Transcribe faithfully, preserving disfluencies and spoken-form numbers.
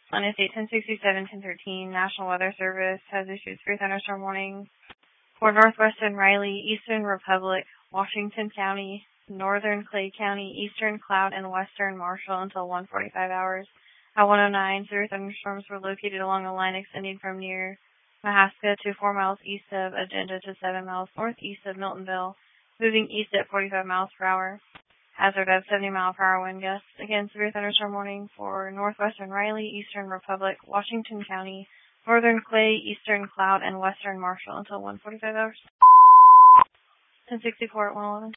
Line of date ten sixty-seven, ten thirteen. National Weather Service has issued three thunderstorm warnings for northwestern Riley, eastern Republic, Washington County, northern Clay County, eastern Cloud, and western Marshall until one forty-five hours. At one oh nine, severe thunderstorms were located along a line extending from near Mahaska to four miles east of Agenda to seven miles northeast of Miltonville, moving east at forty-five miles per hour. Hazard of seventy mile per hour wind gusts. Again, severe thunderstorm warning for northwestern Riley, eastern Republic, Washington County, northern Clay, eastern Cloud, and western Marshall until one forty-five hours. ten sixty-four at one eleven.